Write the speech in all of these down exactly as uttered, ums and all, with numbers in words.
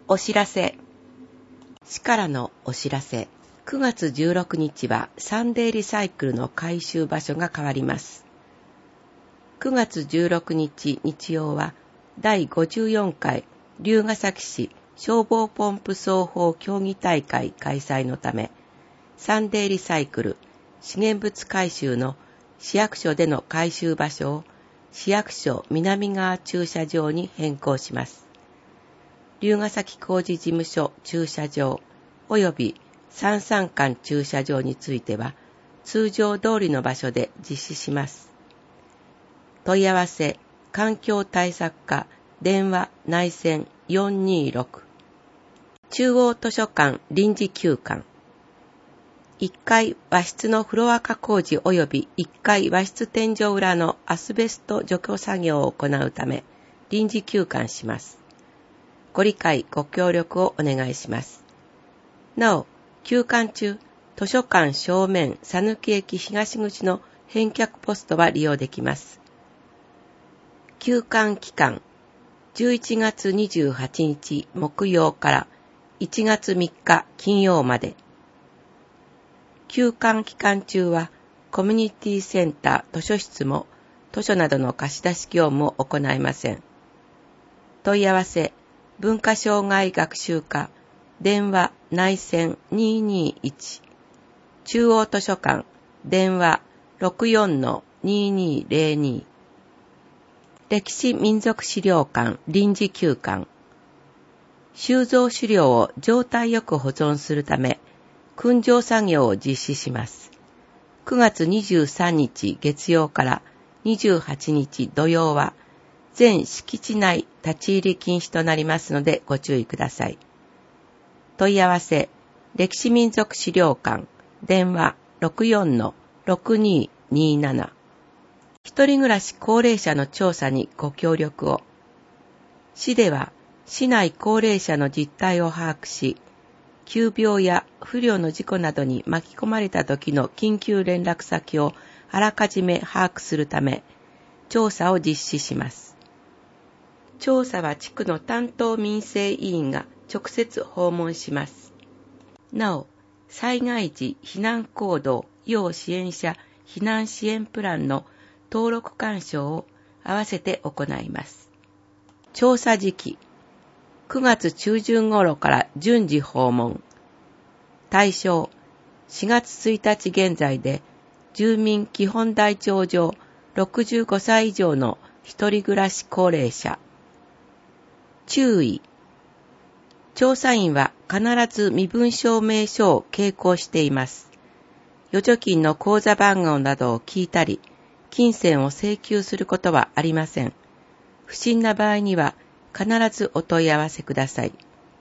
お知らせ。市からのお知らせ。くがつじゅうろくにちはサンデーリサイクルの回収場所が変わります。くがつじゅうろくにち日曜はだいごじゅうよんかい龍ケ崎市消防ポンプ奏法競技大会開催のため、サンデーリサイクル資源物回収の市役所での回収場所を市役所南側駐車場に変更します。龍ケ崎工事事務所駐車場及び三三間駐車場については通常通りの場所で実施します。問い合わせ環境対策課電話内線よんにーろく中央図書館臨時休館いっかい和室のフロア化工事及びいっかい和室天井裏のアスベスト除去作業を行うため臨時休館します。ご理解ご協力をお願いします。なお、休館中、図書館正面佐貫駅東口の返却ポストは利用できます。休館期間、じゅういちがつにじゅうはちにち木曜からいちがつみっか金曜まで。休館期間中はコミュニティセンター図書室も図書などの貸し出し業務を行いません。問い合わせ文化障害学習課電話内線にーにーいち中央図書館電話 ろくよんのにーにーぜろに 歴史民族資料館臨時休館収蔵資料を状態よく保存するため訓定作業を実施します。くがつにじゅうさんにち月曜からにじゅうはちにち土曜は全敷地内立ち入り禁止となりますのでご注意ください。問い合わせ歴史民族資料館電話 ろくよんのろくにーにーなな 一人暮らし高齢者の調査にご協力を。市では市内高齢者の実態を把握し、急病や不慮の事故などに巻き込まれた時の緊急連絡先をあらかじめ把握するため、調査を実施します。調査は地区の担当民生委員が直接訪問します。なお、災害時避難行動要支援者避難支援プランの登録勧奨を合わせて行います。調査時期、くがつちゅうじゅん頃から順次訪問。対象、しがつついたち現在で住民基本台帳上ろくじゅうごさい以上の一人暮らし高齢者。注意。調査員は必ず身分証明書を携行しています。預貯金の口座番号などを聞いたり、金銭を請求することはありません。不審な場合には必ずお問い合わせください。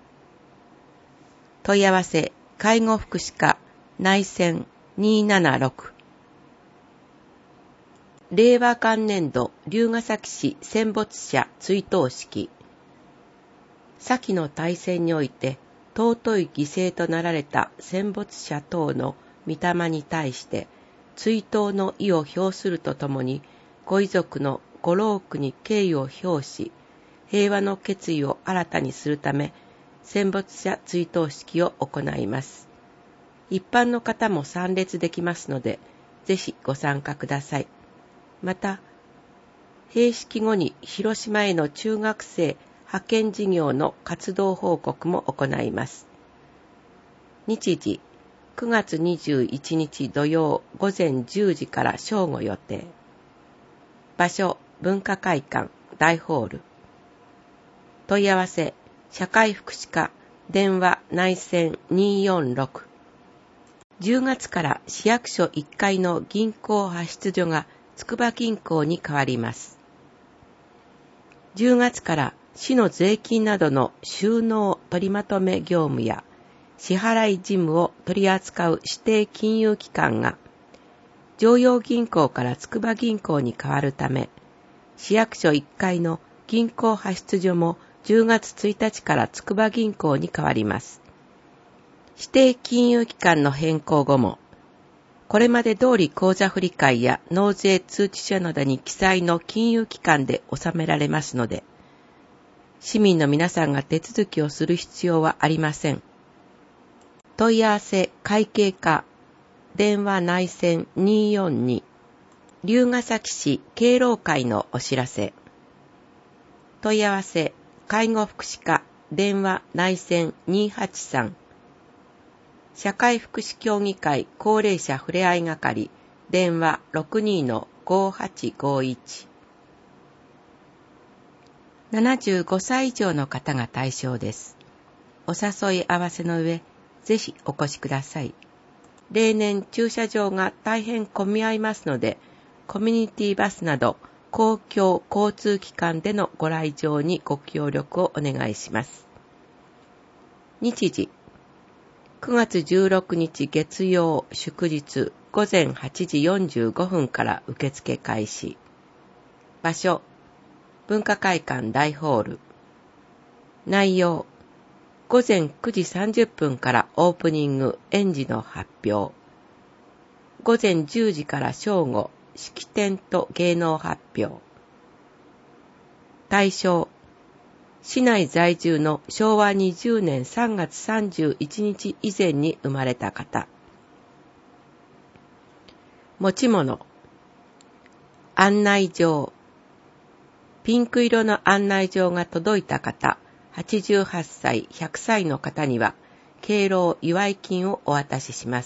問い合わせ、介護福祉課内線にーななろく令和元年度龍ケ崎市戦没者追悼式。先の大戦において尊い犠牲となられた戦没者等の御霊に対して追悼の意を表するとともに、ご遺族のご労苦に敬意を表し、平和の決意を新たにするため、戦没者追悼式を行います。一般の方も参列できますので、ぜひご参加ください。また、閉式後に広島への中学生派遣事業の活動報告も行います。日時、くがつにじゅういちにち土曜ごぜんじゅうじから正午予定。場所、文化会館、大ホール。問い合わせ、社会福祉課、電話内線にーよんろく。じゅうがつから市役所いっかいの銀行派出所が筑波銀行に変わります。じゅうがつから市の税金などの収納取りまとめ業務や支払い事務を取り扱う指定金融機関が常陽銀行から筑波銀行に変わるため、市役所いっかいの銀行派出所もじゅうがつついたちから筑波銀行に変わります。指定金融機関の変更後も、これまで通り口座振替や納税通知書などに記載の金融機関で納められますので、 市民の皆さんが手続きをする必要はありません。問い合わせ会計課電話内線にーよんに龍ケ崎市敬老会のお知らせ。問い合わせ介護福祉課電話内線にーはちさん社会福祉協議会高齢者ふれあい係電話 ろくにーのごはちごいち ななじゅうごさい以上の方が対象です。お誘い合わせの上、ぜひお越しください。例年駐車場が大変混み合いますので、コミュニティバスなど公共交通機関でのご来場にご協力をお願いします。日時くがつじゅうろくにち月曜祝日ごぜんはちじよんじゅうごふんから受付開始。場所文化会館大ホール。内容ごぜんくじさんじゅっぷんからオープニング園児の発表。ごぜんじゅうじから正午式典と芸能発表。対象市内在住のしょうわにじゅうねんさんがつさんじゅういちにち以前に生まれた方。持ち物案内状ピンク色の案内状が届いた方はちじゅうはっさい、ひゃくさいの方には敬老祝い金をお渡しします。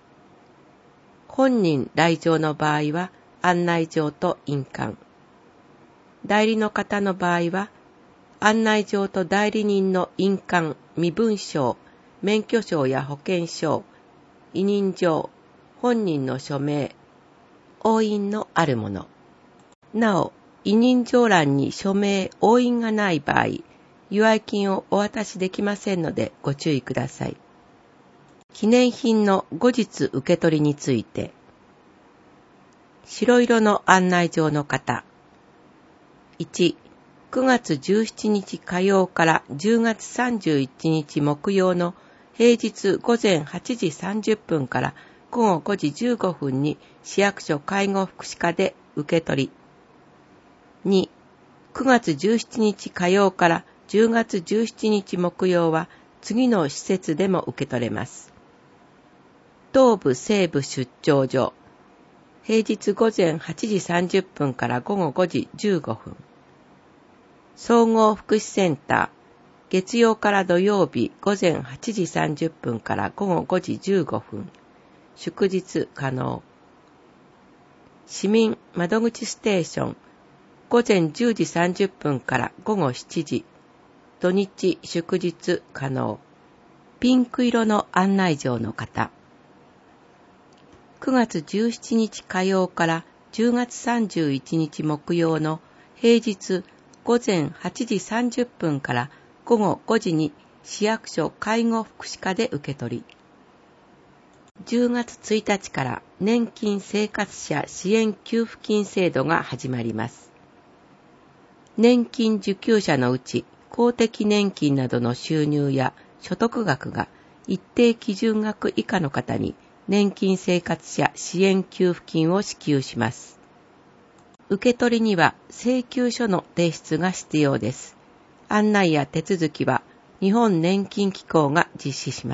本人来場の場合は案内状と印鑑。代理の方の場合は案内状と代理人の印鑑、身分証、免許証や保険証、委任状、本人の署名、押印のあるもの。なお、委任状欄に署名、押印がない場合、祝い金をお渡しできませんのでご注意ください。記念品の後日受け取りについて、白色の案内状の方。いち、くがつじゅうしちにち火曜からじゅうがつさんじゅういちにち木曜の平日ごぜんはちじさんじゅっぷんからごごごじじゅうごふんに市役所介護福祉課で受け取り。に、くがつじゅうしちにち火曜からじゅうがつじゅうしちにち木曜は次の施設でも受け取れます。東部西部出張所。平日ごぜんはちじさんじゅっぷんからごごごじじゅうごふん。総合福祉センター。月曜から土曜日ごぜんはちじさんじゅっぷんからごごごじじゅうごふん。祝日可能。市民窓口ステーション。ごぜんじゅうじさんじゅっぷんからごごしちじ。土日祝日可能。ピンク色の案内状の方。くがつじゅうしちにち火曜からじゅうがつさんじゅういちにち木曜の平日ごぜんはちじさんじゅっぷんからごごごじに市役所介護福祉課で受け取り。じゅうがつついたちから年金生活者支援給付金制度が始まります。年金受給者のうち公的年金などの収入や所得額が一定基準額以下の方に年金生活者支援給付金を支給します。受け取りには請求書の提出が必要です。案内や手続きは日本年金機構が実施します。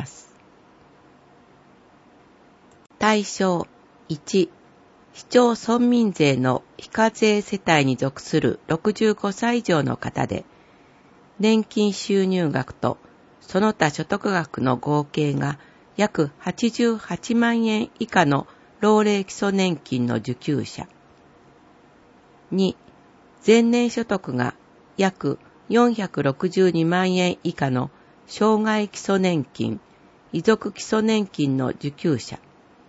対象いち、市町村民税の非課税世帯に属するろくじゅうごさい以上の方で、年金収入額とその他所得額の合計が約はちじゅうはちまんえん以下の老齢基礎年金の受給者。に、前年所得が約よんひゃくろくじゅうにまんえん以下の障害基礎年金、遺族基礎年金の受給者。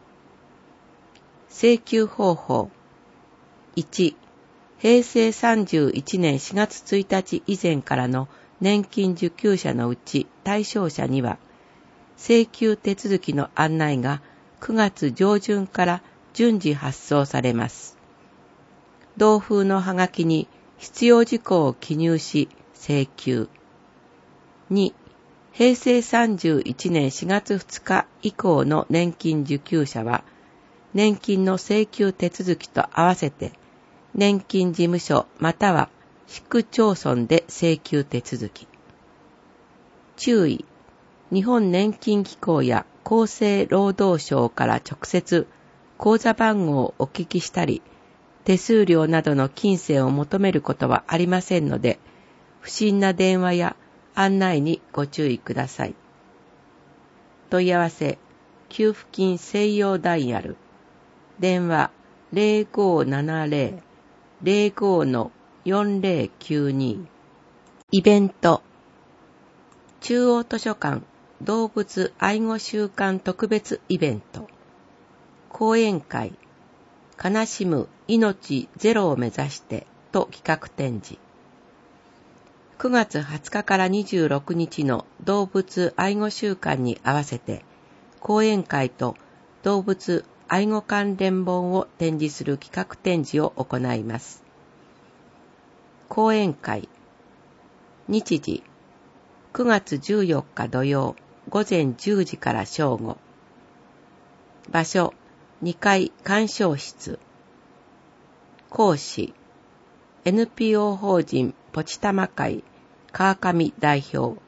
請求方法。いち、へいせいさんじゅういちねんしがつついたち以前からの年金受給者のうち対象者には、請求手続きの案内がくがつじょうじゅんから順次発送されます。同封のはがきに必要事項を記入し請求。に、へいせいさんじゅういちねんしがつふつか以降の年金受給者は、年金の請求手続きと合わせて、年金事務所または市区町村で請求手続き。注意。日本年金機構や厚生労働省から直接口座番号をお聞きしたり、手数料などの金銭を求めることはありませんので、不審な電話や案内にご注意ください。問い合わせ、給付金専用ダイヤル。電話 ゼロごーななゼロ ゼロご のよんゼロきゅうに。イベント。中央図書館動物愛護週間特別イベント。講演会。悲しむ命ゼロを目指してと企画展示。くがつはつかからにじゅうろくにちの動物愛護週間に合わせて、講演会と動物愛護関連本を展示する企画展示を行います。講演会。日時。くがつじゅうよっか土曜、ごぜんじゅうじから正午。場所、にかい鑑賞室。講師、エヌピーオー 法人ポチタマ会川上代表。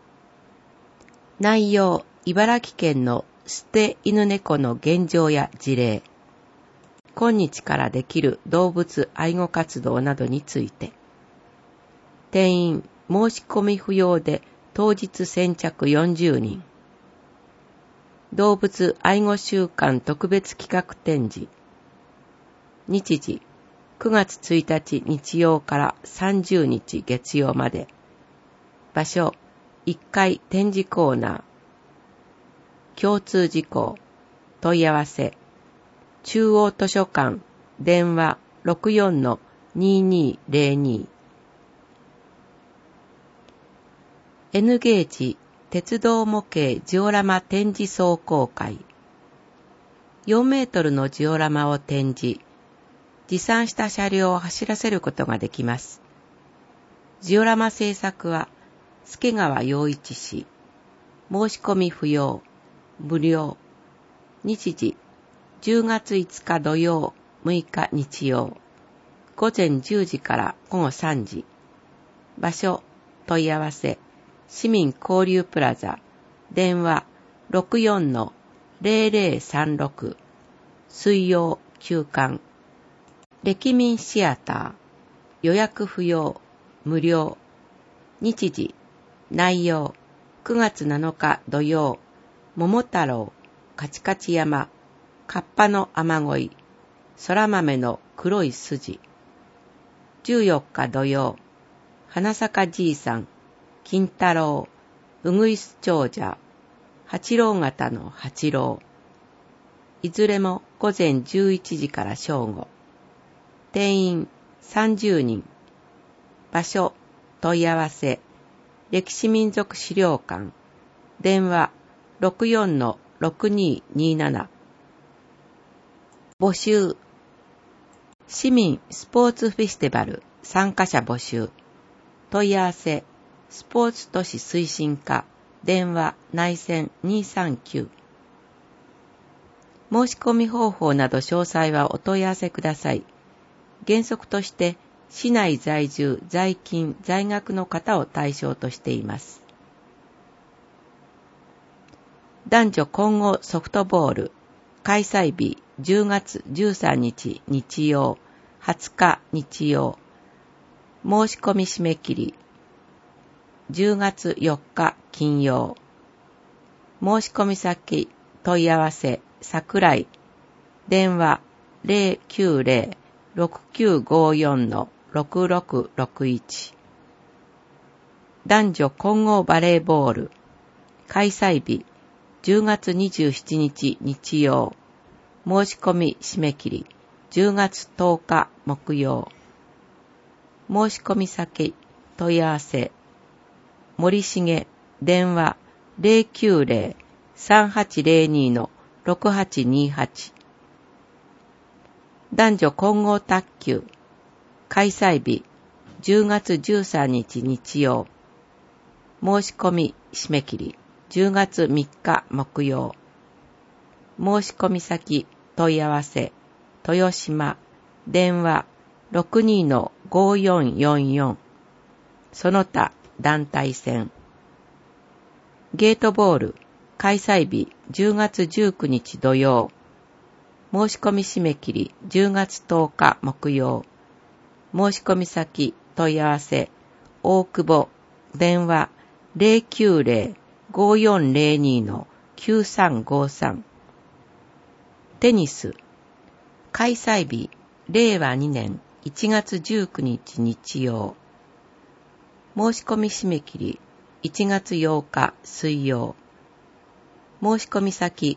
内容、茨城県の捨て犬猫の現状や事例。今日からできる動物愛護活動などについて。定員、申し込み不要で当日先着よんじゅうにん。動物愛護週間特別企画展示。日時、くがつついたち日曜からさんじゅうにち月曜まで。場所、いっかい展示コーナー。共通事項、問い合わせ。中央図書館、電話 ろくよんのにーにーぜろに。N ゲージ鉄道模型ジオラマ展示壮行会。よんメートルのジオラマを展示。持参した車両を走らせることができます。ジオラマ制作は、助川陽一氏。申し込み不要。無料。日時、じゅうがついつか土曜、むいか日曜。ごぜんじゅうじからごごさんじ。場所、問い合わせ。市民交流プラザ。電話 ろくよんのぜろぜろさんろく。水曜休館。歴民シアター。予約不要。無料。日時。内容。くがつなのか土曜。桃太郎。カチカチ山。カッパの雨乞い。空豆の黒い筋。じゅうよっか土曜。花坂じいさん。金太郎。うぐいす長者。八郎型の八郎。いずれもごぜんじゅういちじから正午。定員さんじゅうにん。場所、問い合わせ。歴史民族資料館。電話 ろくよんのろくにーにーなな。募集。市民スポーツフェスティバル参加者募集。問い合わせ。スポーツ都市推進課。電話内線にーさんきゅう。申し込み方法など詳細はお問い合わせください。原則として市内在住、在勤、在学の方を対象としています。男女混合ソフトボール開催日じゅうがつじゅうさんにち日曜、はつか日曜。申し込み締め切りじゅうがつよっか金曜。申し込み先問い合わせ桜井。電話ゼロきゅうゼロ ろくきゅうごよんのろくろくろくいち。男女混合バレーボール開催日じゅうがつにじゅうしちにち日曜。申し込み締め切りじゅうがつとおか木曜。申し込み先問い合わせ森重。電話ゼロきゅうゼロ さんはちゼロにのろくはちにはち。男女混合卓球開催日じゅうがつじゅうさんにち日曜。申し込み締め切りじゅうがつみっか木曜。申し込み先問い合わせ豊島。電話 ろくにーのごよんよんよん。その他団体戦。ゲートボール開催日じゅうがつじゅうくにち土曜。申し込み締め切りじゅうがつとおか木曜。申し込み先問い合わせ大久保電話 ゼロきゅうゼロ ごよんゼロに きゅうさんごさん。テニス開催日れいわにねんいちがつじゅうくにち日曜。申し込み締め切りいちがつようか水曜。申し込み先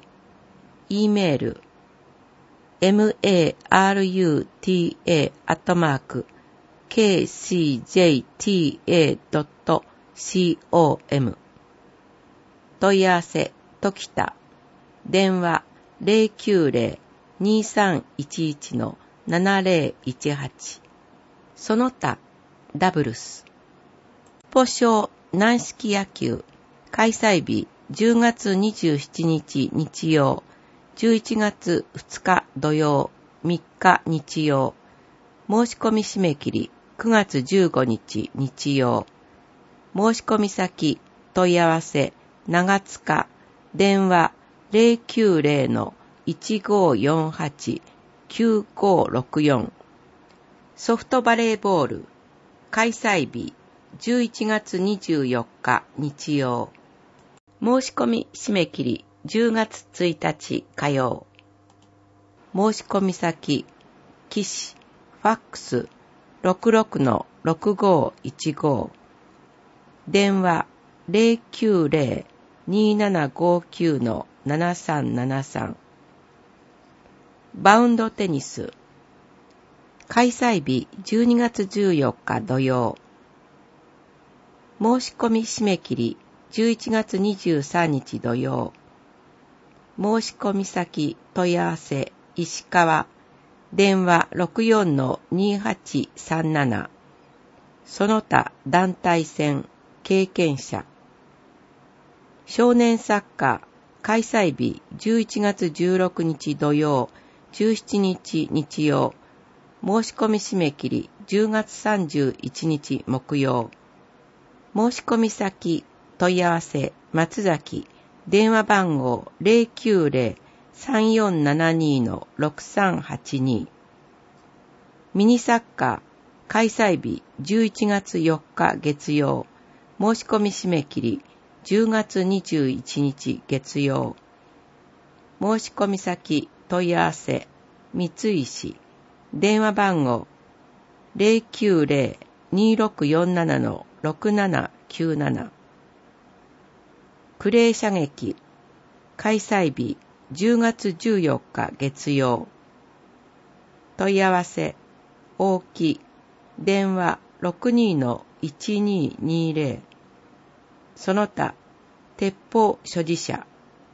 E メール マルタ アットマーク ケーシージェイティーエードットコム 問い合わせ時田電話 ゼロきゅうゼロ にさんいちいち ななゼロいちはち。その他ダブルスポ小軟式野球開催日じゅうがつにじゅうしちにち日曜、じゅういちがつふつか土曜、みっか日曜。申し込み締め切りくがつじゅうごにち日曜。申し込み先問い合わせ長塚電話 ゼロきゅうゼロ いちごよんはち きゅうごろくよん。ソフトバレーボール開催日じゅういちがつにじゅうよっか日曜。申し込み締め切りじゅうがつついたち火曜。申し込み先機種ファックス ろくろくのろくごいちご。電話 ゼロきゅうゼロ にななごきゅう ななさんななさん。バウンドテニス開催日じゅうにがつじゅうよっか土曜。申し込み締め切りじゅういちがつにじゅうさんにち土曜。申し込み先問い合わせ石川電話 ろくよんのにはちさんなな。その他団体戦経験者少年サッカー開催日じゅういちがつじゅうろくにち土曜、じゅうしちにち日曜。申し込み締め切りじゅうがつさんじゅういちにち木曜。申し込み先問い合わせ松崎電話番号 ゼロきゅうゼロ さんよんななに ろくさんはちに。ミニサッカー開催日じゅういちがつよっか月曜。申し込み締め切りじゅうがつにじゅういちにち月曜。申し込み先問い合わせ三石電話番号 ゼロきゅうゼロ にろくよんなな ろくななきゅうなな。クレー射撃開催日じゅうがつじゅうよっか月曜。問い合わせ大木電話 ろくにのいちににゼロ。その他鉄砲所持者。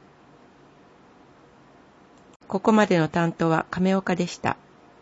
ここまでの担当は亀岡でした。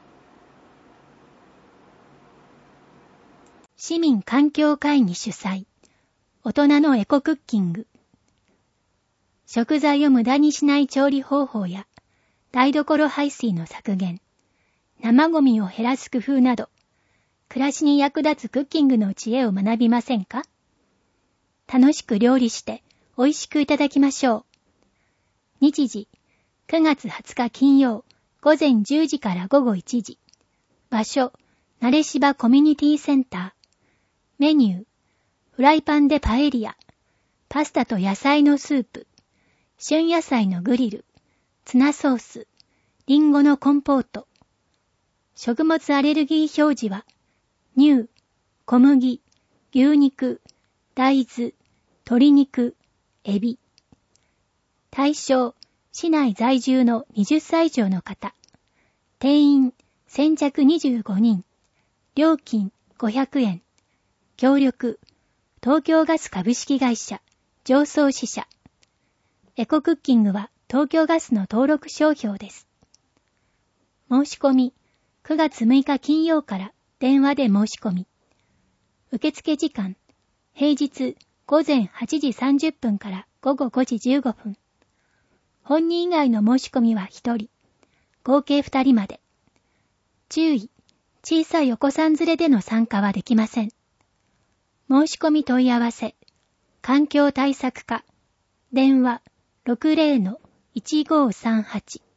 市民環境会議主催大人のエコクッキング。食材を無駄にしない調理方法や台所排水の削減、生ゴミを減らす工夫など、暮らしに役立つクッキングの知恵を学びませんか？楽しく料理して美味しくいただきましょう。日時、くがつはつか金曜、午前じゅうじから午後いちじ。場所、なれしばコミュニティセンター。メニュー、フライパンでパエリア、パスタと野菜のスープ、旬野菜のグリル、ツナソース、リンゴのコンポート。食物アレルギー表示は、乳、小麦、牛肉、大豆、鶏肉、エビ。対象、市内在住のはたち以上の方。定員、先着にじゅうごにん。料金、ごひゃくえん。協力、東京ガス株式会社、常総支社。エコクッキングは東京ガスの登録商標です。申し込み、くがつむいか金曜から電話で申し込み。受付時間、平日午前はちじさんじゅっぷんから午後ごじじゅうごふん。本人以外の申し込みはひとり、合計ふたりまで。注意、 小さいお子さん連れでの参加はできません。申し込み問い合わせ、環境対策課、電話 ろくぜろのいちごさんはち。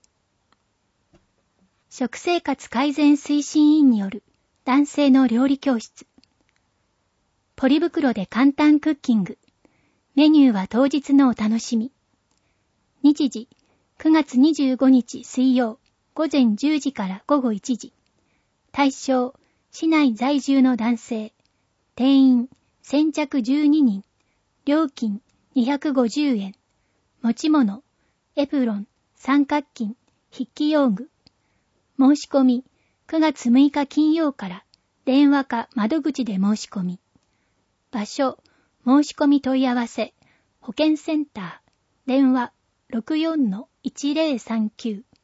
食生活改善推進員による男性の料理教室。ポリ袋で簡単クッキング。メニューは当日のお楽しみ。日時、くがつにじゅうごにち水曜、午前じゅうじから午後いちじ。対象、市内在住の男性。定員、先着じゅうににん。料金、にひゃくごじゅうえん。持ち物、エプロン、三角巾、筆記用具。申し込み、くがつむいか金曜から電話か窓口で申し込み。場所、申し込み問い合わせ、保健センター、電話 ろくよんのいちぜろさんきゅう。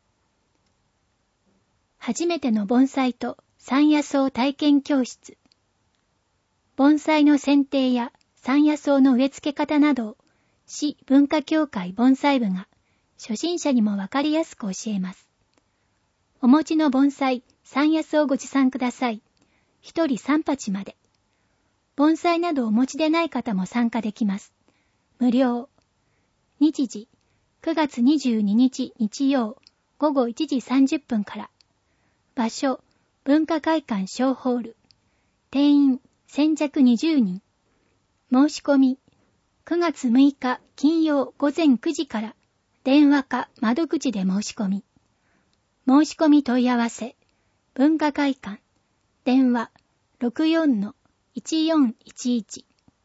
初めての盆栽と山野草体験教室。盆栽の剪定や山野草の植え付け方などを市文化協会盆栽部が初心者にもわかりやすく教えます。お持ちの盆栽、山野草をご持参ください。一人三鉢まで。盆栽などお持ちでない方も参加できます。無料。日時、くがつにじゅうににち日曜、午後いちじさんじゅっぷんから。場所、文化会館小ホール。定員、先着にじゅうにん。申し込み、くがつむいか金曜午前くじから、電話か窓口で申し込み。申し込み問い合わせ、文化会館、電話 ろくよんのいちよんいちいち。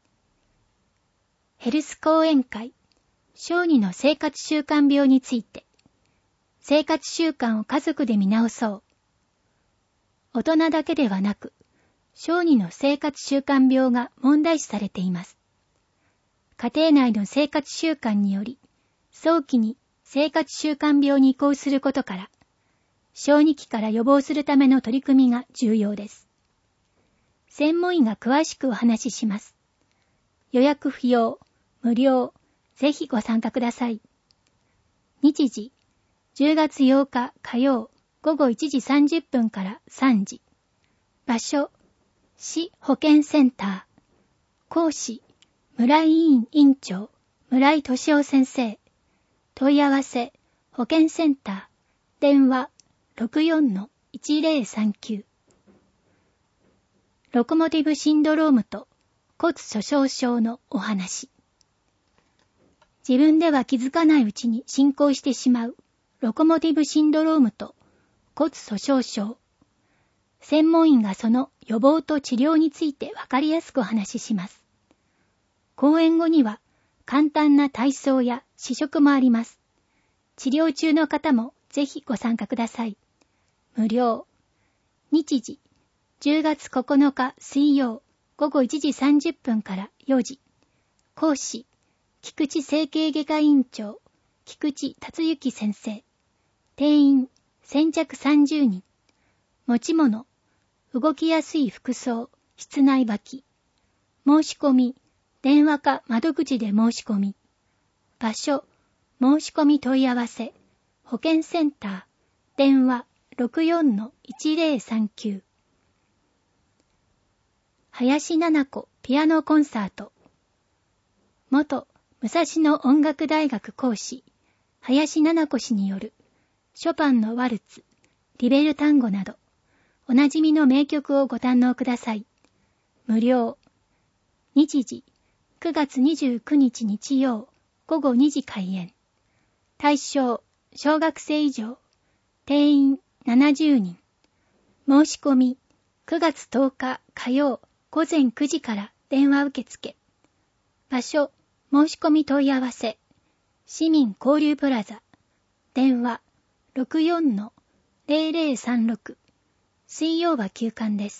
ヘルス講演会、小児の生活習慣病について、生活習慣を家族で見直そう。大人だけではなく、小児の生活習慣病が問題視されています。家庭内の生活習慣により、早期に生活習慣病に移行することから、小児期から予防するための取り組みが重要です。専門医が詳しくお話しします。予約不要、無料、ぜひご参加ください。日時、じゅうがつようか火曜午後いちじさんじゅっぷんからさんじ。場所、市保健センター。講師、村井委員委員長、村井俊夫先生。問い合わせ、保健センター。電話、ろくよんのいちぜろさんきゅう。ロコモティブシンドロームと骨粗鬆症のお話。自分では気づかないうちに進行してしまうロコモティブシンドロームと骨粗鬆症。専門医がその予防と治療についてわかりやすくお話しします。講演後には簡単な体操や試食もあります。治療中の方もぜひご参加ください。無料。日時、じゅうがつここのか水曜午後いちじさんじゅっぷんからよじ。講師、菊池整形外科院長、菊池達之先生。定員、先着さんじゅうにん。持ち物、動きやすい服装、室内履き。申し込み、電話か窓口で申し込み。場所、申し込み問い合わせ、保健センター、電話 ろくよんのいちぜろさんきゅう。林奈々子ピアノコンサート。元武蔵野音楽大学講師、林奈々子氏による、ショパンのワルツ、リベルタンゴなど、おなじみの名曲をご堪能ください。無料。日時、くがつにじゅうくにち日曜、午後にじ開演。対象、小学生以上。定員ななじゅうにん。申し込み、くがつとおか火曜、午前くじから電話受付。場所、申し込み問い合わせ。市民交流プラザ。電話、ろくよんのぜろぜろさんろく。水曜は休館です。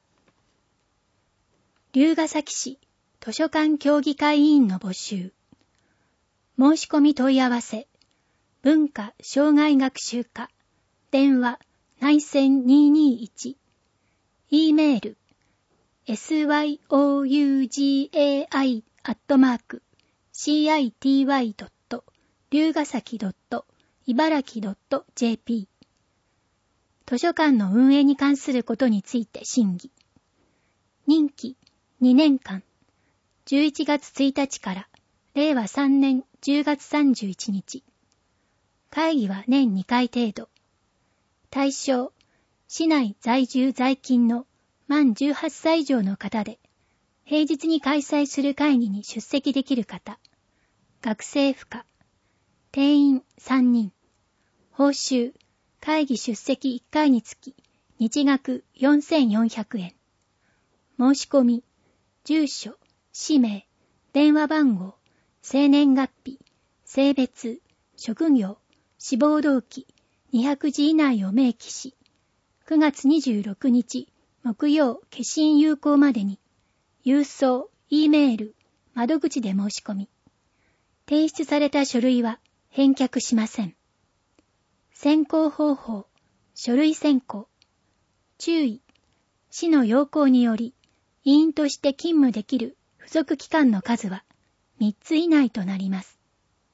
龍ヶ崎市図書館協議会委員の募集。申し込み問い合わせ。文化障害学習課。電話内線にひゃくにじゅういち。E メール エスワイオーユージーエーアイ アットマーク シーアイティーワイ ドット 龍ヶ崎 ドット 茨城 ドット ジェーピー。 図書館の運営に関することについて審議。任期にねんかん、じゅういちがつついたちかられいわさんねんじゅうがつさんじゅういちにち。会議は年にかい程度。対象、市内在住在勤の満じゅうはっさい以上の方で、平日に開催する会議に出席できる方。学生不可。定員さんにん。報酬、会議出席いっかいにつき、日額よんせんよんひゃくえん。申し込み、住所、氏名、電話番号、生年月日、性別、職業、志望動機、にひゃくじ以内を明記し、くがつにじゅうろくにち木曜消印有効までに、郵送、Eメール、窓口で申し込み、提出された書類は返却しません。選考方法、書類選考。注意、市の要項により、委員として勤務できる付属機関の数はみっつ以内となります。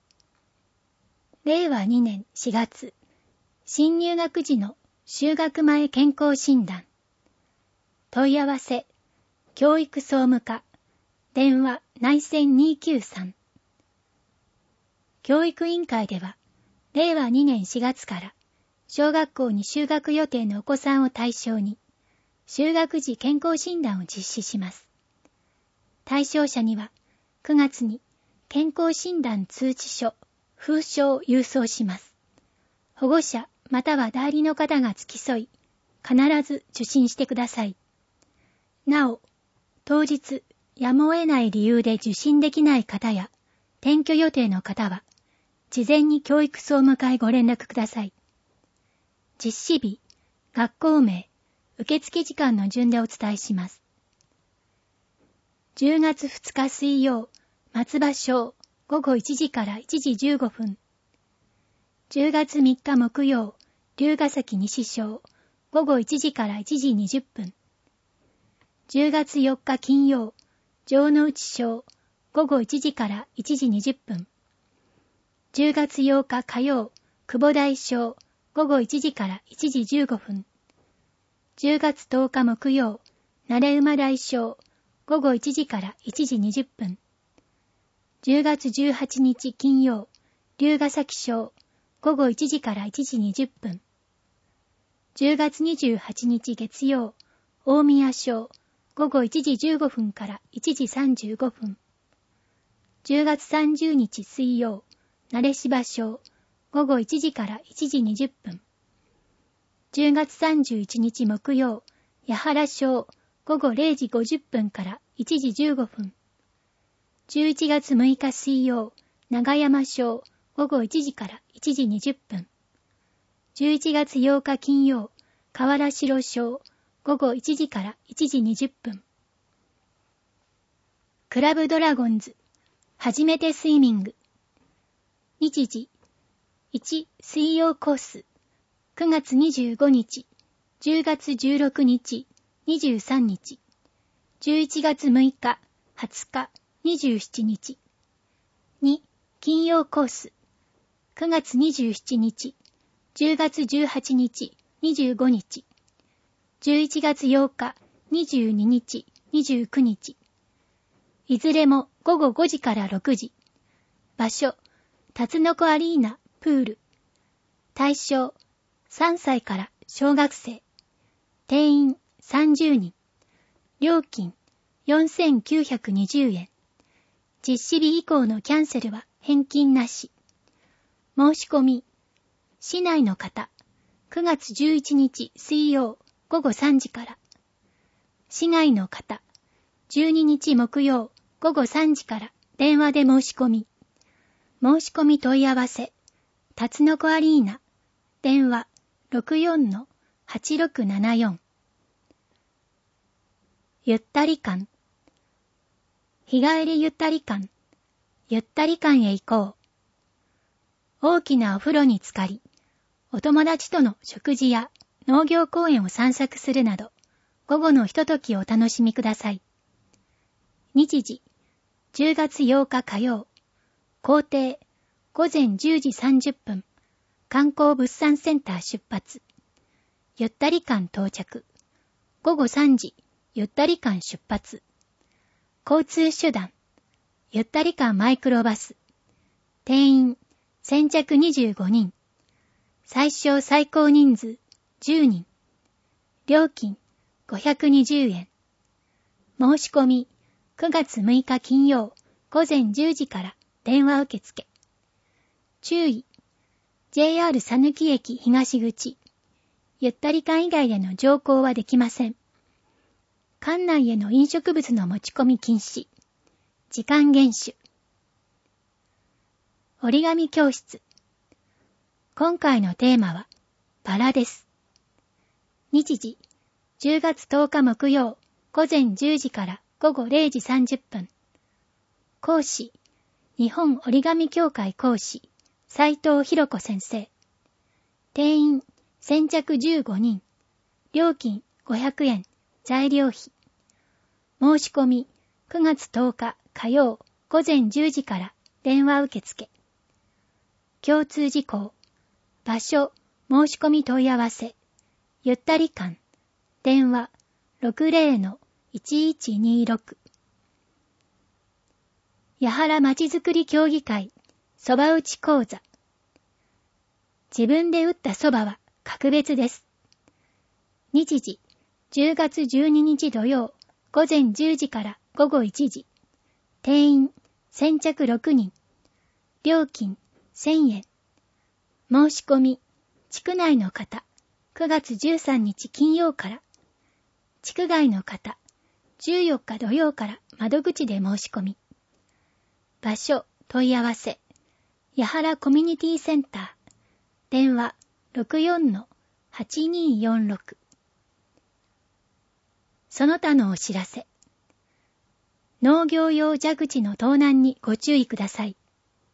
れいわにねんしがつ、新入学時の就学前健康診断。問い合わせ、教育総務課、電話内線にきゅうさん。教育委員会では、れいわにねんしがつから小学校に就学予定のお子さんを対象に、就学時健康診断を実施します。対象者にはくがつに健康診断通知書、封書を郵送します。保護者または代理の方が付き添い、必ず受診してください。なお、当日やむを得ない理由で受診できない方や転居予定の方は、事前に教育総務課へご連絡ください。実施日、学校名、受付時間の順でお伝えします。じゅうがつふつか水曜、松葉小、ごごいちじからいちじじゅうごふん。じゅうがつみっか木曜、龍ヶ崎西小、ごごいちじからいちじにじゅっぷん。じゅうがつよっか金曜、城之内小、ごごいちじからいちじにじゅっぷん。じゅうがつようか火曜、久保台小、ごごいちじからいちじじゅうごふん。じゅうがつとおか木曜、慣馬台小、ごごいちじからいちじにじゅっぷん。じゅうがつじゅうはちにち金曜、龍ヶ崎小、ごごいちじからいちじにじゅっぷん。じゅうがつにじゅうはちにち月曜、大宮小、ごごいちじじゅうごふんからいちじさんじゅうごふん。じゅうがつさんじゅうにち水曜、慣芝小、ごごいちじからいちじにじゅっぷん。じゅうがつさんじゅういちにち木曜、八原小、ごごれいじごじゅっぷんからいちじじゅうごふん。じゅういちがつむいか水曜、長山小、ごごいちじからいちじにじゅっぷん。じゅういちがつようか金曜、河原城小、ごごいちじからいちじにじゅっぷん。クラブドラゴンズ、初めてスイミング。日時、いち水曜コース、くがつにじゅうごにち、じゅうがつじゅうろくにち、にじゅうさんにち、じゅういちがつむいか、はつか、にじゅうしちにち。に金曜コース、くがつにじゅうしちにち、じゅうがつじゅうはちにち、にじゅうごにち、じゅういちがつようか、にじゅうににち、にじゅうくにち。いずれもごごごじからろくじ。場所、タツノコアリーナ、プール。対象、さんさいから小学生。定員さんじゅうにん。料金よんせんきゅうひゃくにじゅうえん。実施日以降のキャンセルは返金なし。申し込み、市内の方、くがつじゅういちにち水曜ごごさんじから。市外の方、じゅうににち木曜ごごさんじから電話で申し込み。申し込み問い合わせ、タツノコアリーナ、電話 ろくよんのはちろくななよん。ゆったり館、日帰りゆったり館、ゆったり館へ行こう。大きなお風呂に浸かり、お友達との食事や農業公園を散策するなど、午後のひとときをお楽しみください。日時、じゅうがつようか火曜、行程、ごぜんじゅうじさんじゅっぷん、観光物産センター出発。 ゆったり館到着。ごごさんじ、ゆったり館出発。交通手段。ゆったり館マイクロバス。定員、先着にじゅうごにん。最小最高人数、じゅうにん。料金、ごひゃくにじゅうえん。申し込み、くがつむいか金曜、ごぜんじゅうじから電話受付。注意、ジェイアール さぬき駅東口。ゆったり館以外での乗降はできません。館内への飲食物の持ち込み禁止。時間厳守。折り紙教室。今回のテーマは、バラです。日時、じゅうがつとおか木曜、ごぜんじゅうじからごごれいじさんじゅっぷん。講師、日本折り紙協会講師、斉藤博子先生。定員、先着じゅうごにん。料金ごひゃくえん。材料費。申し込み、くがつとおか火曜、ごぜんじゅうじから電話受付。共通事項。場所、申し込み問い合わせ。ゆったり館。電話、ろくぜろのいちいちにろく。八原まちづくり協議会、そば打ち講座。自分で打ったそばは格別です。日時、じゅうがつじゅうににち土曜、ごぜんじゅうじからごごいちじ。定員、先着ろくにん。料金、せんえん。申し込み、地区内の方、くがつじゅうさんにち金曜から。地区外の方、じゅうよっか土曜から窓口で申し込み。場所、問い合わせ。八原コミュニティセンター。電話、ろくよんのはちによんろく。その他のお知らせ。農業用蛇口の盗難にご注意ください。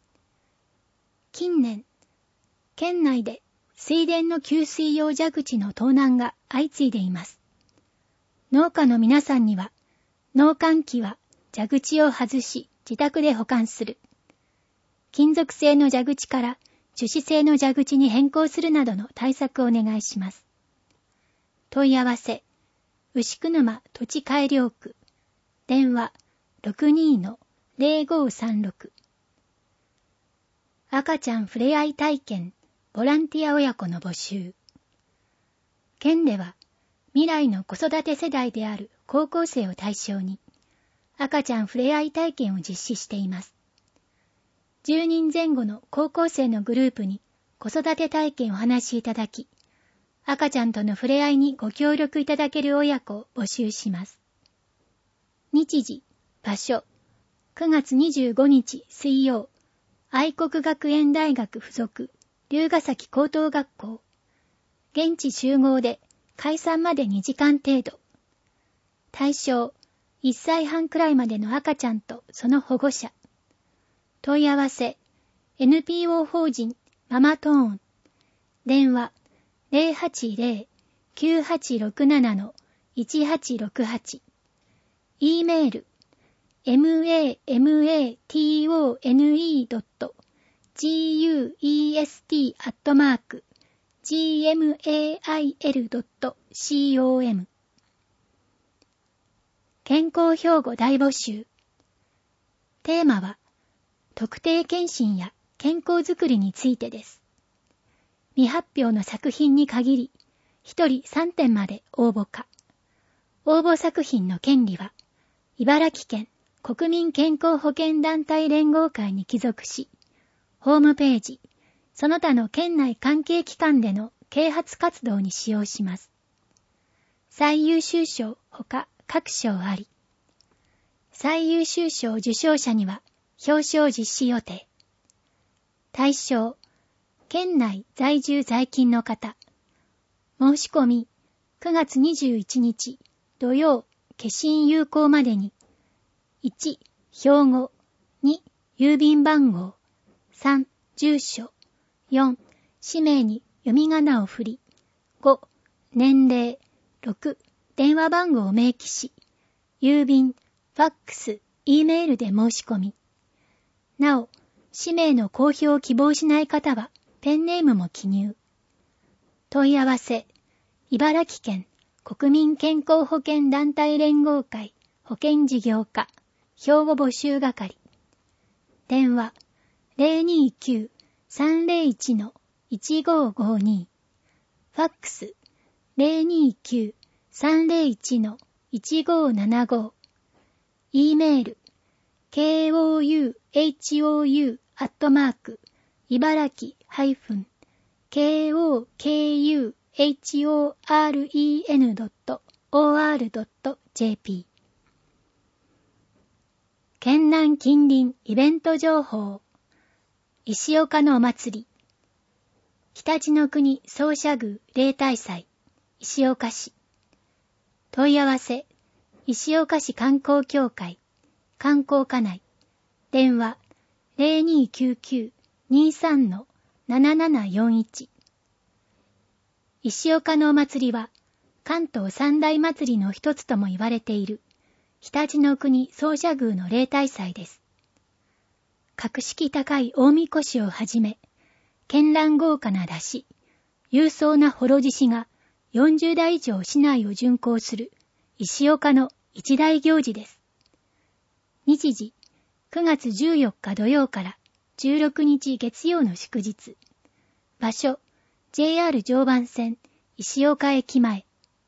近年、県内で水田の給水用蛇口の盗難が相次いでいます。農家の皆さんには、農閑期は蛇口を外し自宅で保管する。金属製の蛇口から樹脂製の蛇口に変更するなどの対策をお願いします。問い合わせ、牛久沼土地改良区。電話、ろくにのぜろごさんろく。赤ちゃんふれあい体験、ボランティア親子の募集。県では、未来の子育て世代である高校生を対象に、赤ちゃんふれあい体験を実施しています。じゅうにんぜん後の高校生のグループに子育て体験をお話しいただき、赤ちゃんとの触れ合いにご協力いただける親子を募集します。日時、場所、くがつにじゅうごにち水曜、愛国学園大学附属龍ヶ崎高等学校。現地集合で解散までにじかん程度。対象、いっさいはんくらいまでの赤ちゃんとその保護者。問い合わせ、エヌピーオー 法人ママトーン。電話、ぜろはちぜろ きゅうはちろくななのいちはちろくはち。E メール、ママトーン ドット ジーユーイーエスティー アットマーク ジーエムエーアイエル ドット コム。健康標語大募集。テーマは、特定健診や健康づくりについてです。未発表の作品に限り、ひとりさんてんまで応募可。応募作品の権利は、茨城県国民健康保険団体連合会に帰属し、ホームページ、その他の県内関係機関での啓発活動に使用します。最優秀賞ほか各賞あり。最優秀賞受賞者には表彰実施予定。対象、県内在住在勤の方。申し込み、くがつにじゅういちにち土曜、消印有効までに、いち、標語、に、郵便番号、さん、住所、よん、氏名に読み仮名を振り、ご、年齢、ろく、電話番号を明記し、郵便、ファックス、E メールで申し込み。なお、氏名の公表を希望しない方は、ペンネームも記入。問い合わせ、 茨城県国民健康保険団体連合会保険事業課兵庫募集係。電話 ゼロにきゅう さんゼロいち いちごごに。ファックス ゼロにきゅう さんゼロいち いちごななご。e メール ケーオーユーエイチオーユー アットマーク茨城 ケーオーケーユーエイチオーアールイーエヌドットオーアールドットジェーピー。 県南近隣イベント情報。石岡のお祭り。常陸の国総社宮例大祭石岡市。問い合わせ石岡市観光協会観光課内。電話 ゼロにきゅうきゅう にさん ななななよんいち。石岡のお祭りは関東三大祭りの一つとも言われている常陸の国総社宮の例大祭です。格式高い大みこしをはじめ、絢爛豪華な山車、勇壮な幌獅子がよんじゅうだい以上市内を巡行する石岡の一大行事です。日時、くがつじゅうよっか土曜からじゅうろくにち月曜の祝日。場所、ジェイアール 常磐線石岡駅前。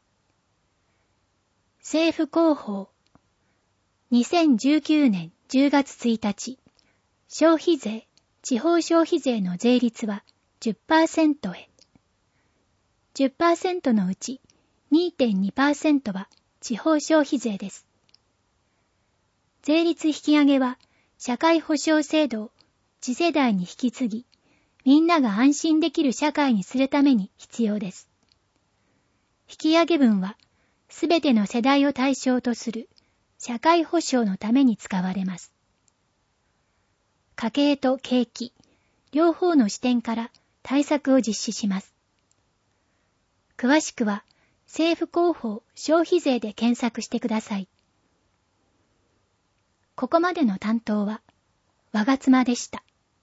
政府広報。にせんじゅうきゅうねんじゅうがつついたち、消費税、地方消費税の税率は じゅっパーセント へ。じゅっパーセント のうち にてんにパーセント は地方消費税です。税率引き上げは社会保障制度を次世代に引き継ぎ、みんなが安心できる社会にするために必要です。引き上げ分はすべての世代を対象とする社会保障のために使われます。家計と景気、両方の視点から対策を実施します。詳しくは政府広報消費税で検索してください。ここまでの担当は我が妻でした。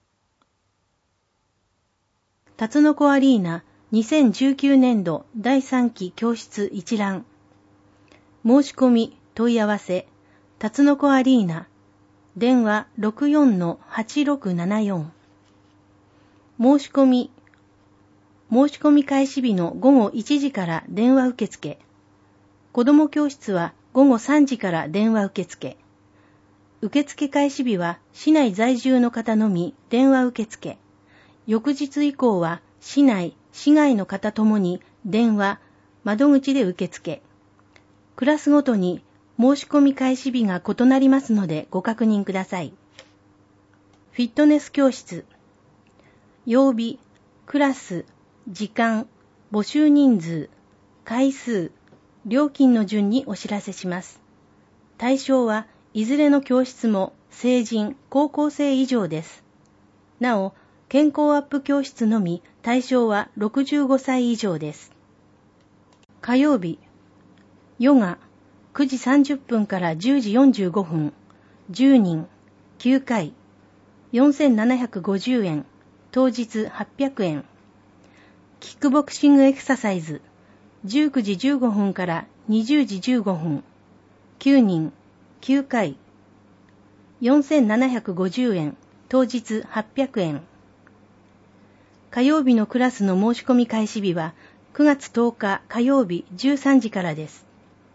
タツノコアリーナにせんじゅうきゅうねんどだいさんき教室一覧。申し込み問い合わせタツノコアリーナ電話 ろくよんのはちろくななよん。申し込み申し込み開始日のごごいちじから電話受付。子ども教室はごごさんじから電話受付。受付開始日は市内在住の方のみ電話受付。翌日以降は市内、市外の方ともに電話、窓口で受付。クラスごとに申し込み開始日が異なりますのでご確認ください。フィットネス教室。曜日、クラス、時間、募集人数、回数、料金の順にお知らせします。対象はいずれの教室も成人、高校生以上です。なお、健康アップ教室のみ対象はろくじゅうごさい以上です。火曜日、ヨガ、くじさんじゅっぷんからじゅうじよんじゅうごふん、じゅうにん、きゅうかい、よんせんななひゃくごじゅうえん、当日はっぴゃくえん。キックボクシングエクササイズ、じゅうくじじゅうごふんからにじゅうじじゅうごふん、きゅうにん、きゅうかい、よんせんななひゃくごじゅうえん、当日はっぴゃくえん。火曜日のクラスの申し込み開始日はくがつとおか火曜日じゅうさんじからです。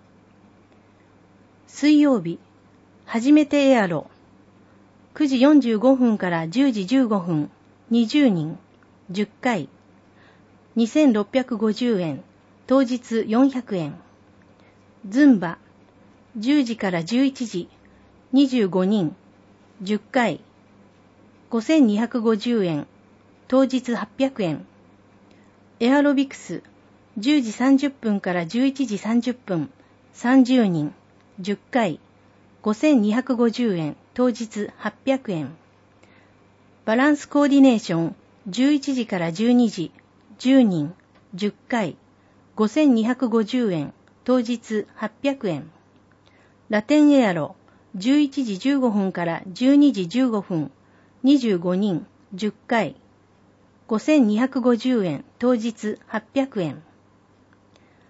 水曜日、初めてエアロ、くじよんじゅうごふんからじゅうじじゅうごふん、にじゅうにん、じゅっかい、にせんろっぴゃくごじゅうえん、当日よんひゃくえん。ズンバ、じゅうじからじゅういちじ、にじゅうごにん、じゅっかい、ごせんにひゃくごじゅうえん、当日はっぴゃくえん。エアロビクス、じゅうじさんじゅっぷんからじゅういちじさんじゅっぷん、さんじゅうにん、じゅっかい、ごせんにひゃくごじゅうえん、当日はっぴゃくえん。バランスコーディネーション、じゅういちじからじゅうにじ、じゅうにん、じゅっかい、ごせんにひゃくごじゅうえん、当日はっぴゃくえん。ラテンエアロ、じゅういちじじゅうごふんからじゅうにじじゅうごふん、にじゅうごにん、じゅっかい、ごせんにひゃくごじゅうえん、当日はっぴゃくえん。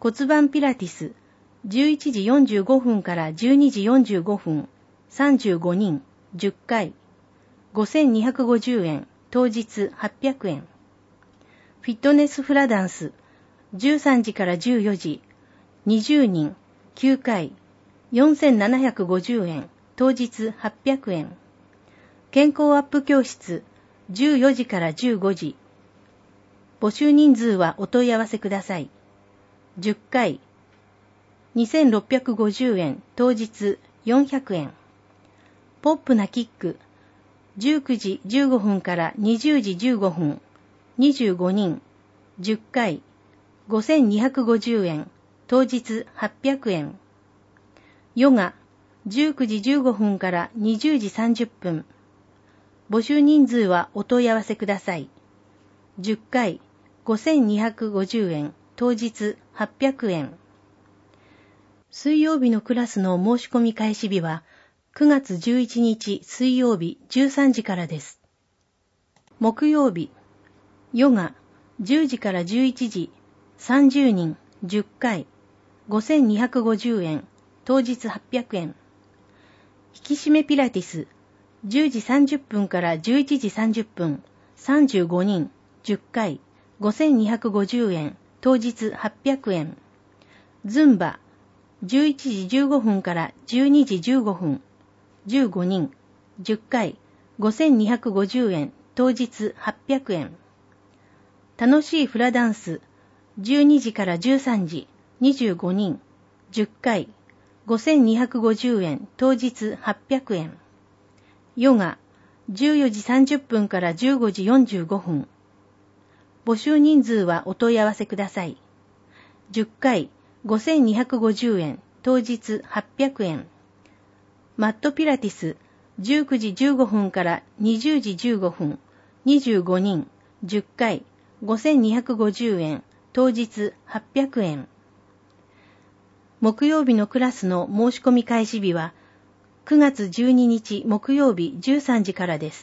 骨盤ピラティス、じゅういちじよんじゅうごふんからじゅうにじよんじゅうごふん、さんじゅうごにん、じゅっかい、ごせんにひゃくごじゅうえん、当日はっぴゃくえん。フィットネスフラダンス、じゅうさんじからじゅうよじ、にじゅうにん、きゅうかい、よんせんななひゃくごじゅうえん、当日はっぴゃくえん。健康アップ教室、じゅうよじからじゅうごじ。募集人数はお問い合わせください。じゅっかい、にせんろっぴゃくごじゅうえん、当日よんひゃくえん。ポップなキック、じゅうくじじゅうごふんからにじゅうじじゅうごふん、にじゅうごにん、じゅっかい、ごせんにひゃくごじゅうえん、当日はっぴゃくえん。ヨガ、じゅうくじじゅうごふんからにじゅうじさんじゅっぷん。募集人数はお問い合わせください。じゅっかい、ごせんにひゃくごじゅうえん、当日はっぴゃくえん。水曜日のクラスの申し込み開始日はくがつじゅういちにち水曜日じゅうさんじからです。木曜日、ヨガじゅうじからじゅういちじ、さんじゅうにん、じゅっかい、ごせんにひゃくごじゅうえん、当日はっぴゃくえん。引き締めピラティス、じゅうじさんじゅっぷんからじゅういちじさんじゅっぷん、さんじゅうごにん、じゅっかい、ごせんにひゃくごじゅうえん、当日はっぴゃくえん。ズンバ、じゅういちじじゅうごふんからじゅうにじじゅうごふん、じゅうごにん、じゅっかい、ごせんにひゃくごじゅうえん、当日はっぴゃくえん。楽しいフラダンス、じゅうにじからじゅうさんじ、にじゅうごにん、じゅっかい、ごせんにひゃくごじゅうえん、当日はっぴゃくえん。ヨガ、じゅうよじさんじゅっぷんからじゅうごじよんじゅうごふん。募集人数はお問い合わせください。じゅっかい、ごせんにひゃくごじゅうえん、当日はっぴゃくえん。マットピラティス、じゅうくじじゅうごふんからにじゅうじじゅうごふん、にじゅうごにん、じゅっかい、ごせんにひゃくごじゅうえん、当日はっぴゃくえん。木曜日のクラスの申し込み開始日はくがつじゅうににち木曜日じゅうさんじからです。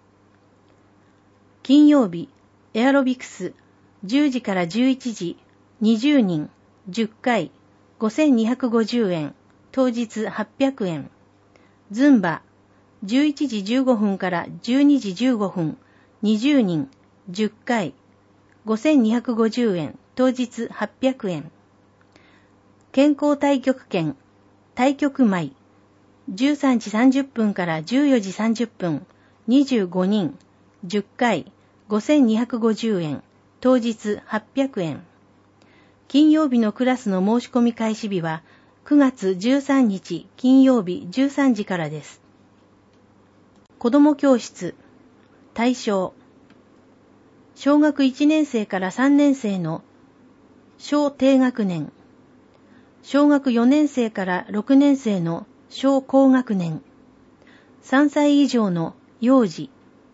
金曜日、エアロビクス、じゅうじからじゅういちじ、にじゅうにん、じゅっかい、ごせんにひゃくごじゅうえん、当日はっぴゃくえん。ズンバ、じゅういちじじゅうごふんからじゅうにじじゅうごふん、にじゅうにん、じゅっかい、ごせんにひゃくごじゅうえん、当日はっぴゃくえん。健康太極拳、太極舞、じゅうさんじさんじゅっぷんからじゅうよじさんじゅっぷん、にじゅうごにん、じゅっかい、ごせんにひゃくごじゅうえん、当日はっぴゃくえん。金曜日のクラスの申し込み開始日はくがつじゅうさんにち金曜日じゅうさんじからです。子ども教室、対象、小学いちねんせいからさんねんせいの小低学年、小学よねんせいからろくねんせいの小高学年、さんさい以上の幼児。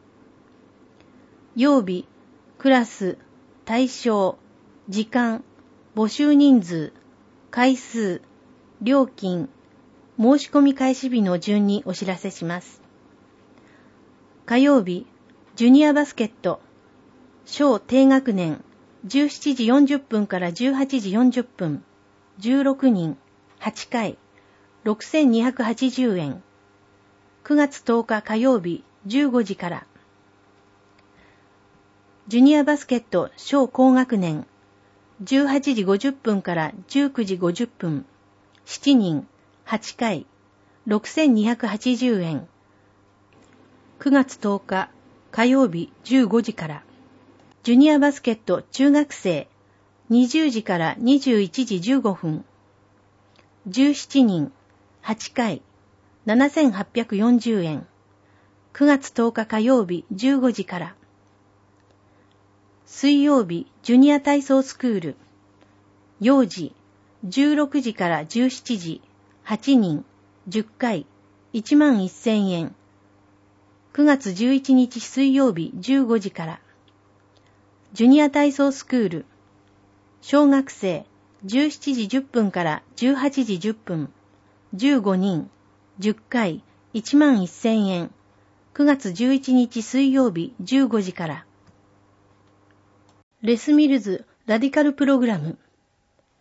曜日、クラス、対象、時間、募集人数、回数、料金、申し込み開始日の順にお知らせします。火曜日、ジュニアバスケット、小低学年、じゅうしちじよんじゅっぷんからじゅうはちじよんじゅっぷん、じゅうろくにん、はちかい、ろくせんにひゃくはちじゅうえん。くがつとおか火曜日じゅうごじから。ジュニアバスケット小高学年、じゅうはちじごじゅっぷんからじゅうくじごじゅっぷん、しちにん、はちかい、ろくせんにひゃくはちじゅうえん。くがつとおか火曜日じゅうごじから。ジュニアバスケット中学生、にじゅうじからにじゅういちじじゅうごふん、じゅうしちにん、はちかい、ななせんはっぴゃくよんじゅうえん。くがつとおか火曜日じゅうごじから。水曜日ジュニア体操スクール、幼児、じゅうろくじからじゅうしちじ、はちにん、じゅっかい、いちまんせんえん。くがつじゅういちにち水曜日じゅうごじから。ジュニア体操スクール、小学生、じゅうしちじじゅっぷんからじゅうはちじじゅっぷん、じゅうごにん、じゅっかい、いちまんせんえん。くがつじゅういちにち水曜日じゅうごじから。レスミルズラディカルプログラム、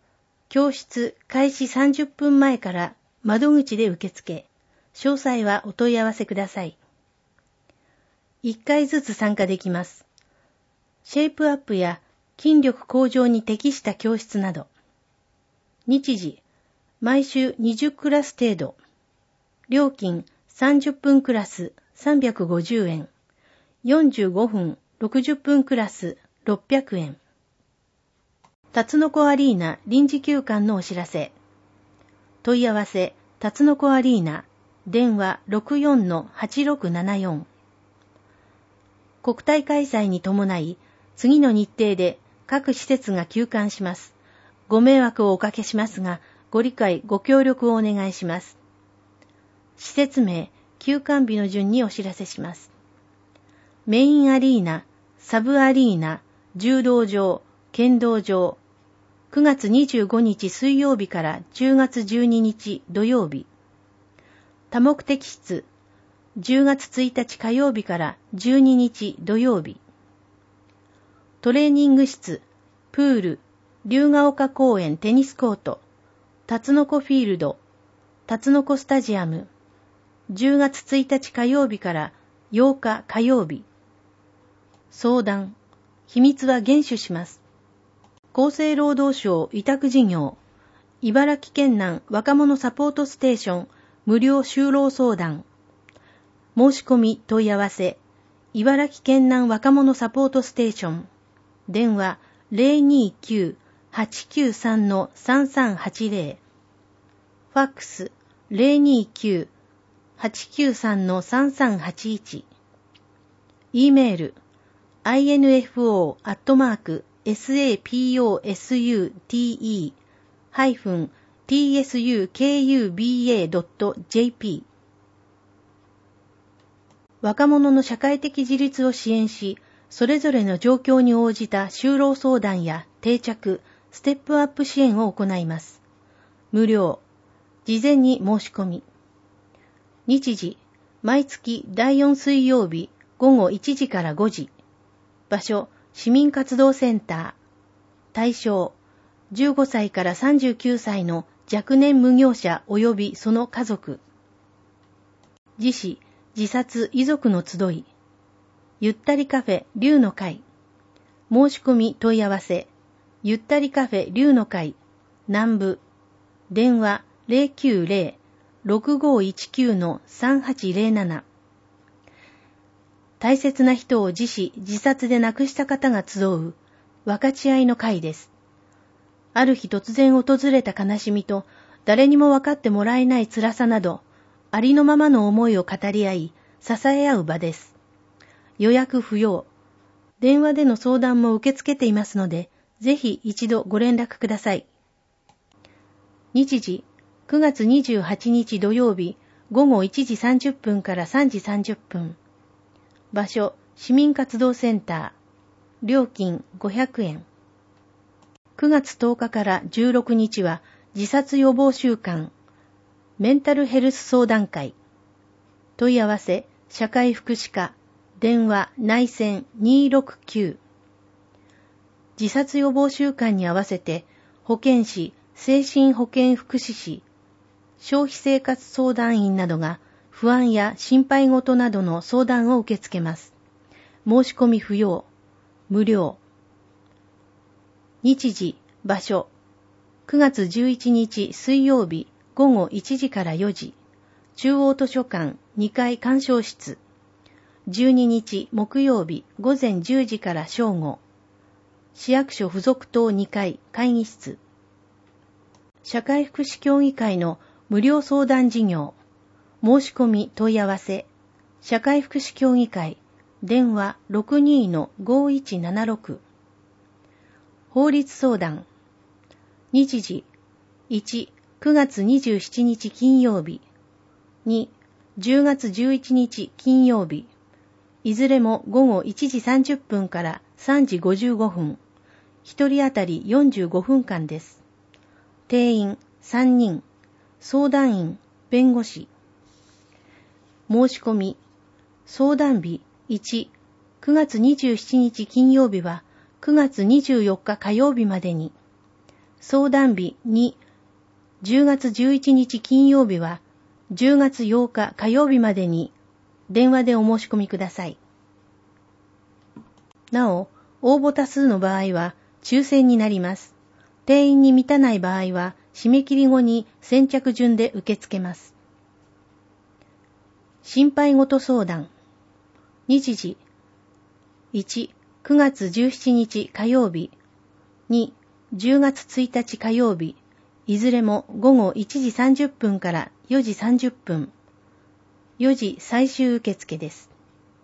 教室開始さんじゅっぷんまえから窓口で受付、詳細はお問い合わせください。いっかいずつ参加できます。シェイプアップや筋力向上に適した教室など。日時、毎週にじゅうクラス程度。料金さんじゅっぷんクラスさんびゃくごじゅうえん。よんじゅうごふん、ろくじゅっぷんクラスろっぴゃくえん。タツノコアリーナ臨時休館のお知らせ。問い合わせ、タツノコアリーナ、電話 ろくよんのはちろくななよん。国体開催に伴い、次の日程で各施設が休館します。ご迷惑をおかけしますが、ご理解、ご協力をお願いします。施設名、休館日の順にお知らせします。メインアリーナ、サブアリーナ、柔道場、剣道場、くがつにじゅうごにち水曜日からじゅうがつじゅうににち土曜日。多目的室、じゅうがつついたち火曜日からじゅうににち土曜日。トレーニング室、プール、龍ヶ丘公園テニスコート、タツノコフィールド、タツノコスタジアム、じゅうがつついたち火曜日からようか火曜日。相談、秘密は厳守します。厚生労働省委託事業、茨城県南若者サポートステーション無料就労相談。申し込み問い合わせ、茨城県南若者サポートステーション。電話 ゼロにきゅう はちきゅうさん さんさんはちゼロ。ファックス ゼロにきゅう はちきゅうさん さんさんはちいち。E メール アイエヌエフオー アットマーク サポート ティーエスユーケーユービーエー ドット ジェーピー。若者の社会的自立を支援し、それぞれの状況に応じた就労相談や定着、ステップアップ支援を行います。無料。事前に申し込み。日時、毎月だいよん水曜日ごごいちじからごじ。場所、市民活動センター。対象、じゅうごさいからさんじゅうきゅうさいの若年無業者及びその家族。自死、自殺遺族の集い。ゆったりカフェ龍の会。申し込み問い合わせ。ゆったりカフェ龍の会。南部。電話 ゼロきゅうゼロ ろくごいちきゅう さんはちゼロなな。大切な人を自死、自殺で亡くした方が集う分かち合いの会です。ある日突然訪れた悲しみと誰にも分かってもらえない辛さなど、ありのままの思いを語り合い、支え合う場です。予約不要。電話での相談も受け付けていますので、ぜひ一度ご連絡ください。日時、くがつにじゅうはちにち土曜日、ごごいちじさんじゅっぷんからさんじさんじゅっぷん。場所、市民活動センター。料金ごひゃくえん。くがつとおかからじゅうろくにちは自殺予防週間、メンタルヘルス相談会。問い合わせ、社会福祉課、電話内線にーろくきゅう。自殺予防週間に合わせて、保健師、精神保健福祉士、消費生活相談員などが不安や心配事などの相談を受け付けます。申し込み不要、無料。日時、場所、くがつじゅういちにち水曜日ごごいちじからよじ、中央図書館にかい鑑賞室、じゅうににち木曜日ごぜんじゅうじから正午、市役所附属棟にかい会議室。社会福祉協議会の無料相談事業。申し込み問い合わせ。社会福祉協議会。電話 ろくにーのごいちななろく。法律相談。日時。いち、くがつにじゅうしちにち金曜日。に、じゅうがつじゅういちにち金曜日。いずれもごごいちじさんじゅっぷんからさんじごじゅうごふん。一人当たりよんじゅうごふんかんです。定員さんにん。相談員、弁護士。申し込み。相談日いち、くがつにじゅうしちにち金曜日はくがつにじゅうよっか火曜日までに。 相談日に、じゅうがつじゅういちにち金曜日はじゅうがつようか火曜日までに電話でお申し込みください。なお、応募多数の場合は抽選になります。定員に満たない場合は締め切り後に先着順で受け付けます。心配事相談。日時。いち、くがつじゅうしちにち火曜日。に、じゅうがつついたち火曜日。いずれもごごいちじさんじゅっぷんからよじさんじゅっぷん。よじ最終受付です。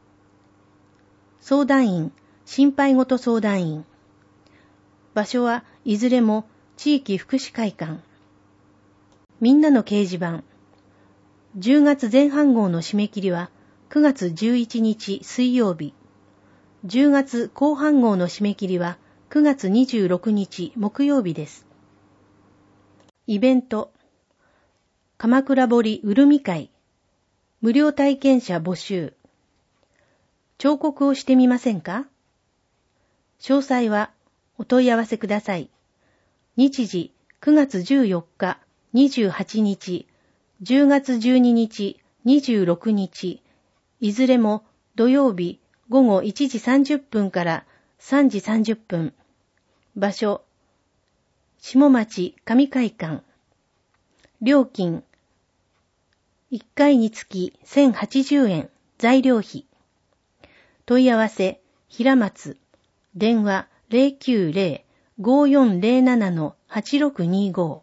相談員、心配事相談員。場所はいずれも地域福祉会館。みんなの掲示板。じゅうがつぜん半号の締め切りはくがつじゅういちにち水曜日。じゅうがつ後半号の締め切りはくがつにじゅうろくにち木曜日です。イベント。鎌倉彫うるみ会。無料体験者募集。彫刻をしてみませんか？詳細はお問い合わせください。日時くがつじゅうよっか、にじゅうはちにち、じゅうがつじゅうににち、にじゅうろくにち、いずれも土曜日ごごいちじさんじゅっぷんからさんじさんじゅっぷん。場所、下町上会館。料金、いっかいにつきせんはちじゅうえん、材料費。問い合わせ、平松、電話 ゼロきゅうゼロ ごよんゼロなな はちろくにご。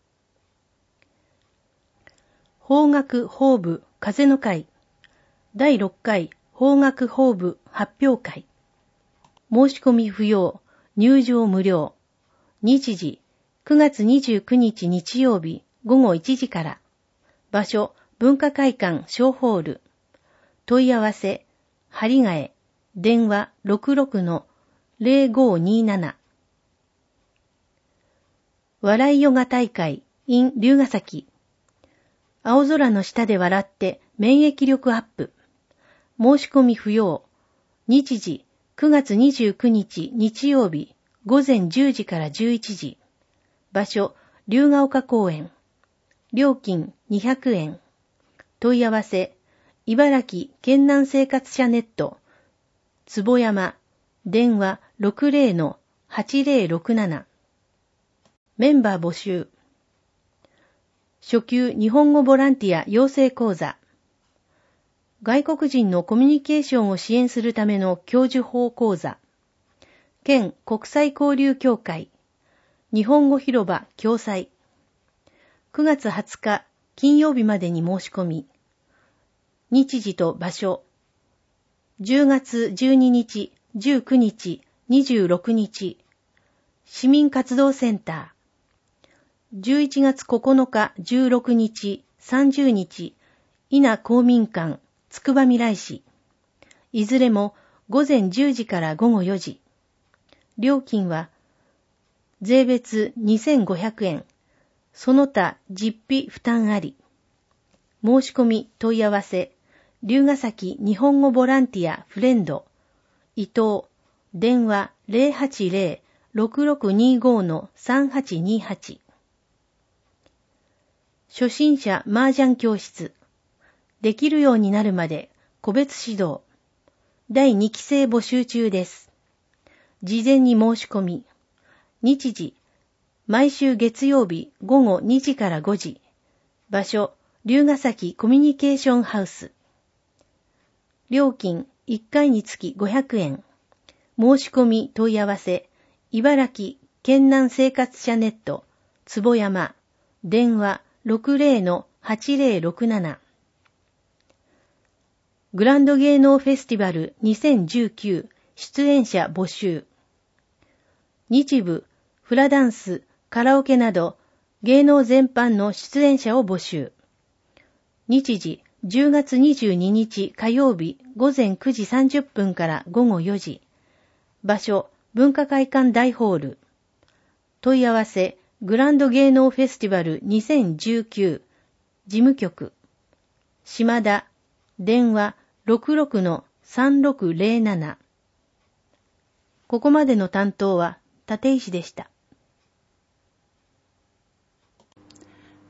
邦楽法部風の会。だいろっかい邦楽法部発表会。申し込み不要、入場無料。日時、くがつにじゅうくにち日曜日ごごいちじから。場所、文化会館小ホール。問い合わせ、針ヶ江、電話 ろくろくのゼロごになな。笑いヨガ大会 in 龍ヶ崎。青空の下で笑って免疫力アップ。申し込み不要。日時、くがつにじゅうくにち日曜日ごぜんじゅうじからじゅういちじ。場所、龍ヶ丘公園。料金にひゃくえん。問い合わせ、茨城県南生活者ネット。坪山、電話 ろくゼロのはちゼロろくなな。メンバー募集。初級日本語ボランティア養成講座。外国人のコミュニケーションを支援するための教授法講座。県国際交流協会。日本語広場共催。くがつはつか金曜日までに申し込み。日時と場所。じゅうがつじゅうににち、じゅうくにち、にじゅうろくにち。市民活動センター。じゅういちがつここのか、じゅうろくにち、さんじゅうにち、伊那公民館、つくばみらい市。いずれもごぜんじゅうじからごごよじ。料金は、税別にせんごひゃくえん。その他実費負担あり。申し込み問い合わせ、龍ヶ崎日本語ボランティアフレンド、伊藤、電話 ゼロはちゼロ ろくろくにごのさんはちにはち。初心者麻雀教室。できるようになるまで個別指導。だいにきせい募集中です。事前に申し込み。日時、毎週月曜日ごごにじからごじ。場所、龍ヶ崎コミュニケーションハウス。料金いっかいにつきごひゃくえん。申し込み問い合わせ、茨城県南生活者ネット、坪山、電話 ろくゼロのはちゼロろくなな。グランド芸能フェスティバルにせんじゅうきゅう出演者募集。日舞、フラダンス、カラオケなど芸能全般の出演者を募集。日時、じゅうがつにじゅうににち火曜日ごぜんくじさんじゅっぷんからごごよじ。場所、文化会館大ホール。問い合わせ、グランド芸能フェスティバルにせんじゅうきゅう事務局。島田、電話 ろくろくのさんろくゼロなな。ここまでの担当は立石でした。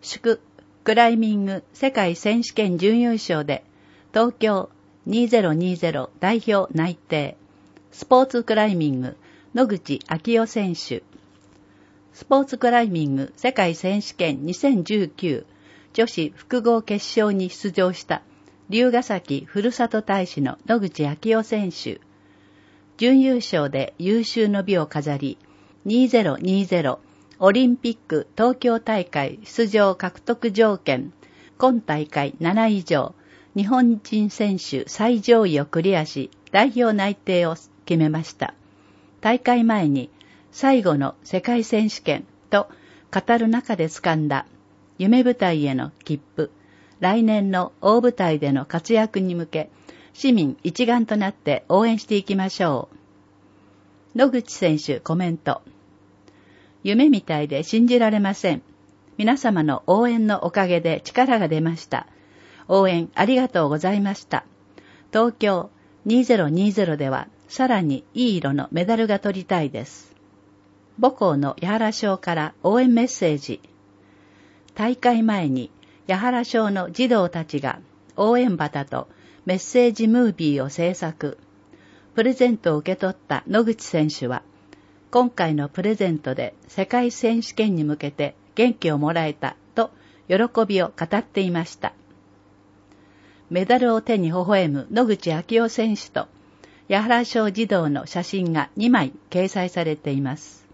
祝クライミング世界選手権準優勝で東京にせんにじゅう代表内定。スポーツクライミング野口昭代選手。スポーツクライミング世界選手権にせんじゅうきゅう女子複合決勝に出場した龍ヶ崎ふるさと大使の野口昭代選手。準優勝で有終の美を飾り、にせんにじゅうオリンピック東京大会出場獲得条件、今大会なない以上、日本人選手最上位をクリアし、代表内定を決めました。大会前に最後の世界選手権と語る中で掴んだ夢舞台への切符、来年の大舞台での活躍に向け、市民一丸となって応援していきましょう。野口選手コメント。夢みたいで信じられません。皆様の応援のおかげで力が出ました。応援ありがとうございました。東京にせんにじゅうではさらにいい色のメダルが取りたいです。母校の八原小から応援メッセージ。大会前に八原小の児童たちが応援旗とメッセージムービーを制作。プレゼントを受け取った野口選手は、今回のプレゼントで世界選手権に向けて元気をもらえたと喜びを語っていました。メダルを手に微笑む野口昭代選手と八原小児童の写真がにまい掲載されています。